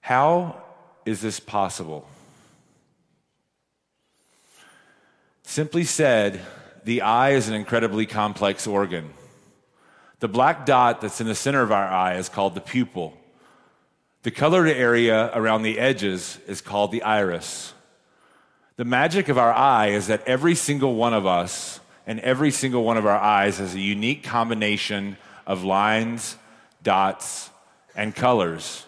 How is this possible? Simply said, the eye is an incredibly complex organ. The black dot that's in the center of our eye is called the pupil. The colored area around the edges is called the iris. The magic of our eye is that every single one of us and every single one of our eyes has a unique combination of lines, dots, and colors.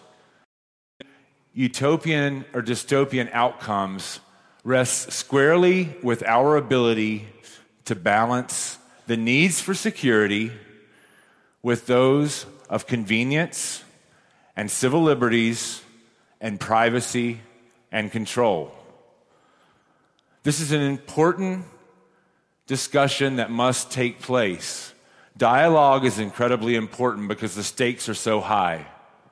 Utopian or dystopian outcomes rest squarely with our ability to balance the needs for security with those of convenience and civil liberties and privacy and control. This is an important discussion that must take place. Dialogue is incredibly important because the stakes are so high.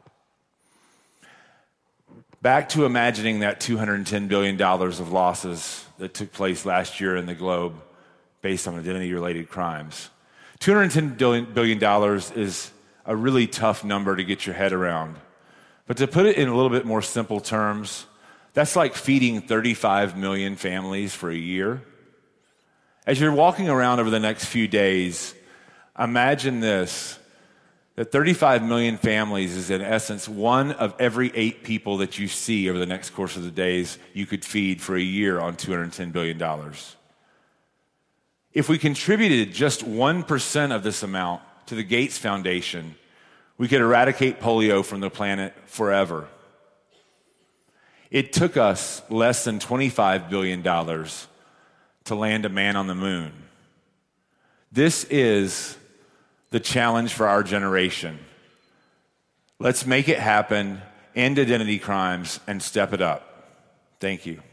Back to imagining that $210 billion of losses that took place last year in the globe based on identity-related crimes. $210 billion is a really tough number to get your head around. But to put it in a little bit more simple terms, that's like feeding 35 million families for a year. As you're walking around over the next few days, imagine this, that 35 million families is in essence one of every 8 people that you see over the next course of the days you could feed for a year on $210 billion. If we contributed just 1% of this amount to the Gates Foundation, we could eradicate polio from the planet forever. It took us less than $25 billion to land a man on the moon. This is the challenge for our generation. Let's make it happen, end identity crimes, and step it up. Thank you.